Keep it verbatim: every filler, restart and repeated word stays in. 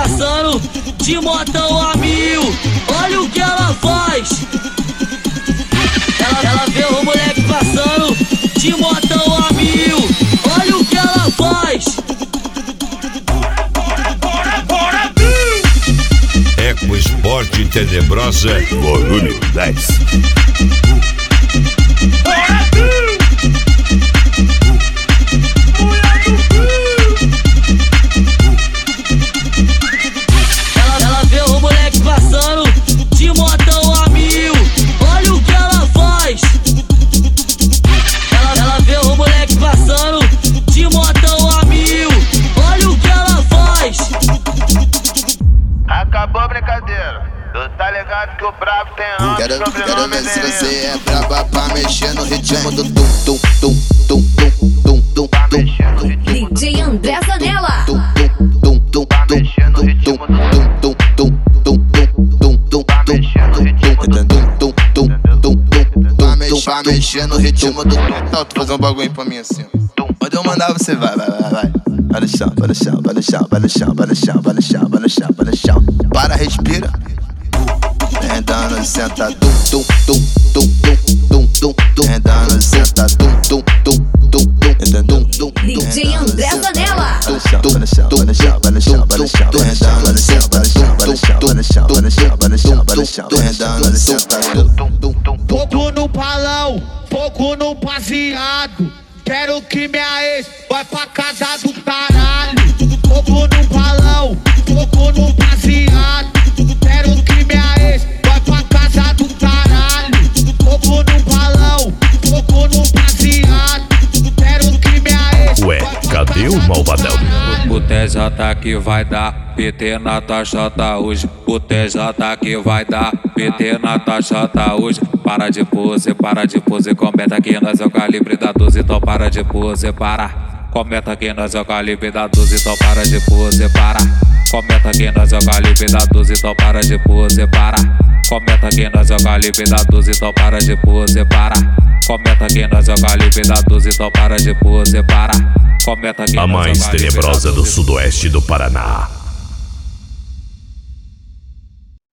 passando de motão a mil. Olha o que ela faz. Ela, ela vê o moleque passando de motão a mil. Olha o que ela faz. Eco Esporte Tenebrosa, volume dez. Ela, ela vê o moleque passando de motão a mil. Olha o que ela faz. Ela, ela vê o moleque passando de motão a mil. Olha o que ela faz. Acabou a brincadeira. Tu tá ligado que o brabo tem nome. Quero, quero ver se você é braba pra mexer no ritmo do tum tum tum tum tum tum tum tum. D J André Zanella. Tum tum tum tum tum tum tum tum tum tum tum. Pra mexer no ritmo do tum. Não, tu fazer um bagulho pra mim assim. Quando eu mandar você vai, vai, vai, vai. Vai no chão, vai no chão, vai no chão, vai no chão, vai no chão, vai no chão, vai no chão, vai no chão. Para, respira. Vem dando, senta, tum, tum, tum, tum, tum, tum, tum. Vem dando, senta, tum, tum, tum, tum, tum, tum, tum. D J André Zanella. Vai no chão, vai no chão, vai no chão, vai no chão, vai no chão. Vem dando, senta, vai no chão, vai no chão, vai no chão, vai no chão, vai no chão, vai no chão. Vem dando, senta, tum, tum, tum. Fogo no balão, fogo no baseado. Quero que minha ex vai pra casa do caralho. Fogo no balão, fogo no baseado. Quero que minha ex vai pra casa do caralho. Fogo no balão, fogo no baseado. Quero que minha ex. Ué, cadê o malvadão? O T J que vai dar P T na tua chota hoje. O T J que vai dar P T na tua chota hoje. Para de pose, para de pose. Comenta que nós é o calibre da doze, então para de pose, para. Comenta que nós é o calibre da doze, então para de pose, para. Comenta que nós é o calibre da doze, então para de pose, para. Comenta que nós é o calibre da doze, então para de pose, para. Comenta que nós é o calibre da doze, então para de pose, para. Comenta que A mais tenebrosa do sudoeste do Paraná.